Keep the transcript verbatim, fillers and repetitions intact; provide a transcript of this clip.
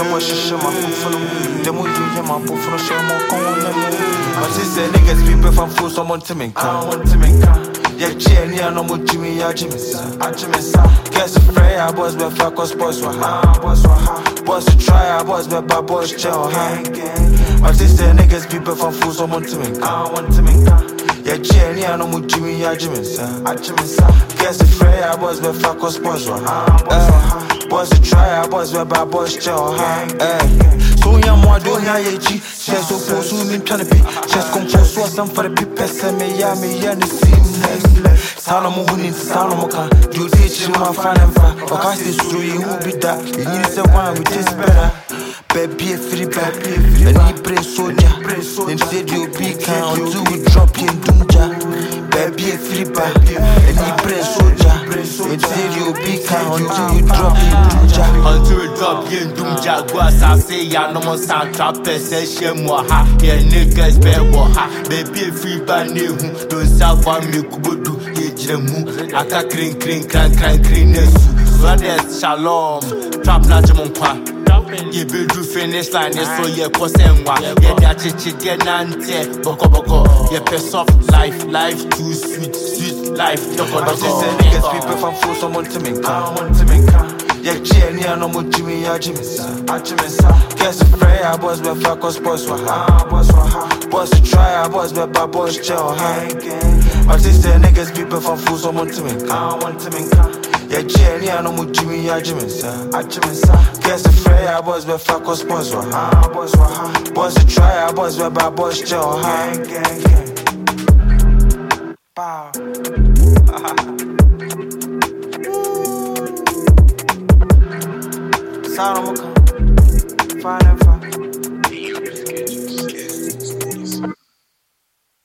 boy shit my foot for them. Them we do yeah my boy for the show more con them. My sister niggas people from fool someone to me. I want to me. Yeah, chain, yeah, no more Jimmy, yeah, Jimmy, sir. I Jimmy, sir. Guess a fray, I was with fuck us, boys were high, boys were high. Boys to try, I was with bad boys, chill, high. My sister niggas people from fool someone to me. I want to me. Yeah, chain, yeah, no more Jimmy, yeah, Jimmy, sir. I Jimmy, sir. Guess a fray, I was with fuck us, boys were high, boys were high. Boys to try, I was with bad boys, chill, high. So yeah, more doing yeah, yeah, G. She's so close to me, trying to be. She's come close to some for the people, say me, yeah, me, yeah, the seamless. Salamo winning, Salomoka. Do teach you my fan and fa. Or cast this through you will be that. You need the one with this better. Baby, free baby, and he pray soldier. Instead, you'll be kind until we drop you in Dunja. Baby, free baby, and he pray soldier. Instead, you'll be kind until we drop you in Dunja. Until we drop you in Dunja. Go as I say, ya no more sound trappers, say shame more ha. Yeah, niggas bear more ha. Baby, free baby, don't stop for me, Kubudu. Aka kring kring kran kran kring nesu. Brothers shalom, trap na jamonkwa. Ye be do finish line so ye kosenwa. Ye da chichi ye nante boko boko. Ye piss off life, life too sweet, sweet life. Doko doko. Niggas people from fool someone to me, come on to me, come. Yeah, chain, yeah, no more Jimmy, yeah, Jimmy, sir. I Jimmy, sir. Guess a fray, I was with fuck us, boys were high, boys were high. Boys to try, I was with bad boys, chill, high. My sister niggas people from fool someone to me, come on to me, come. Yeah, chain, yeah, no more Jimmy, yeah, Jimmy, sir. I Jimmy, sir. Guess a fray, I was with fuck us, boys were high, boys were high. Boys to try, I was with bad boys, chill, high. Wow. Sound on my car, fine and fine.